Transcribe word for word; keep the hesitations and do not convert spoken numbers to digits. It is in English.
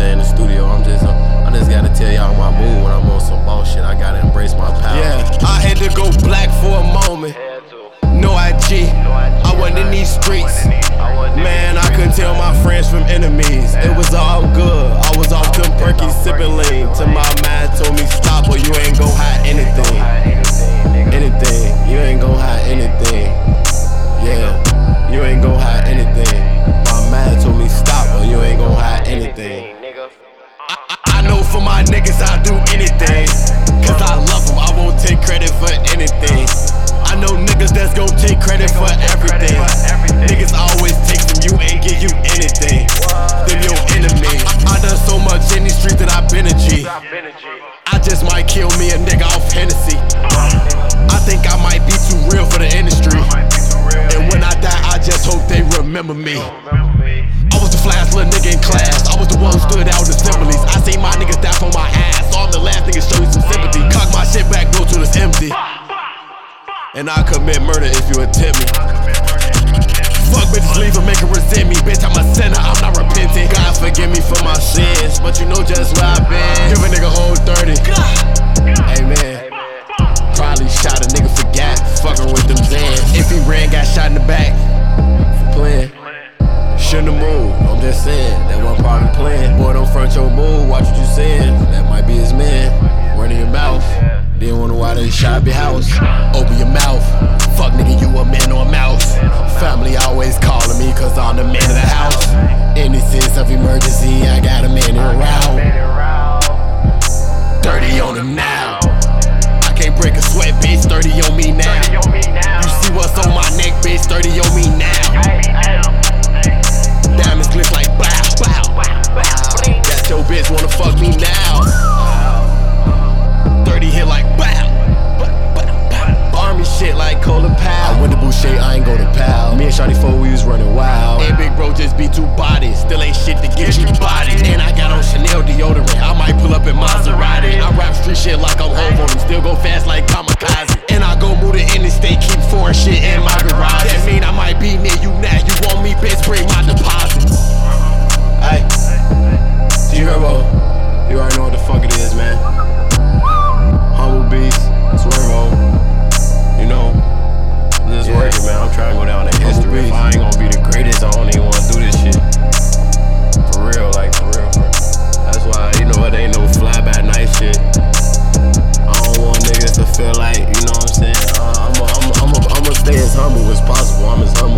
stay in the studio. I'm just, I just gotta tell y'all my mood when I'm on some bullshit. I gotta embrace my power. Yeah, I had to go black for a moment. No I G, I wasn't in these streets. Man, I couldn't tell my friends from enemies. It was all good, I was off them perkies sipping lean. Till my mind told me stop or you ain't gon' hide anything. Anything, you ain't gon' hide anything. Yeah, you ain't gon' hide anything. My mind told me stop or you ain't gon' hide anything. I, I, I know for my niggas I'll do anything. Cause I love them, I won't take credit for anything. I know niggas that's gon' take credit for everything. Niggas always take from you, ain't give you anything. Them your enemy. I, I done so much in these streets that I been a G. I just might kill me a nigga off Hennessy. I think I might be too real for the industry. And when I die, I just hope they remember me. I was the flyest little nigga in class. I was the one who stood out in assemblies. I seen my niggas die for my ass, so I'm the last nigga show you some sympathy. Cock my shit back, go till it's empty. And I'll commit murder if you attempt me. Fuck bitches, leave her, make her resent me. Bitch, I'm a sinner, I'm not repenting. God forgive me for my sins, but you know just where I've been. Give a nigga whole thirty. Amen. Probably shot a nigga for gat, fucking with them Zans. If he ran, got shot in the back for playing. Shouldn't have moved, I'm just saying. That one part of the plan. Boy, don't front your move, watch what you saying. That might be his man. Running your mouth. Didn't wonder why they shot up your house. Open your mouth. Fuck nigga, you a man or a mouse. Family always calling me cause I'm the man of the house. Any sense of emergency, I got a man in a route. thirty on him now. I can't break a sweat, bitch, thirty on me now. You see what's on my neck, bitch, thirty on me now. Diamonds glitch like bow, bow. That your bitch wanna fuck me now. thirty hit like bow. Army shit like Cola Powell. I went to Boucher, I ain't go to Pal. Me and Shawty four, we was running wild. And big bro just be two bodies. Still ain't shit to get you bodied. And I got on Chanel deodorant. I might pull up in Maserati. I rap street shit like I'm home on them. Still go fast like kamikaze. And I go move the interstate, keep foreign shit in my garage. That mean I might be near you now. You want me, bitch, bring my deposit. Hey, G-Herbo, you already know what the fuck it is, man. Humble Beast, Swervo. You know, I'm just yeah. working, man. I'm trying to go down in history. If I ain't gonna be the greatest, I don't even wanna do this shit. For real, like, for real. For real. That's why, you know, it ain't no fly-by-night shit. I don't want niggas to feel like, you know what I'm saying? Uh, I'm gonna I'm I'm I'm stay as humble as possible. I'm as humble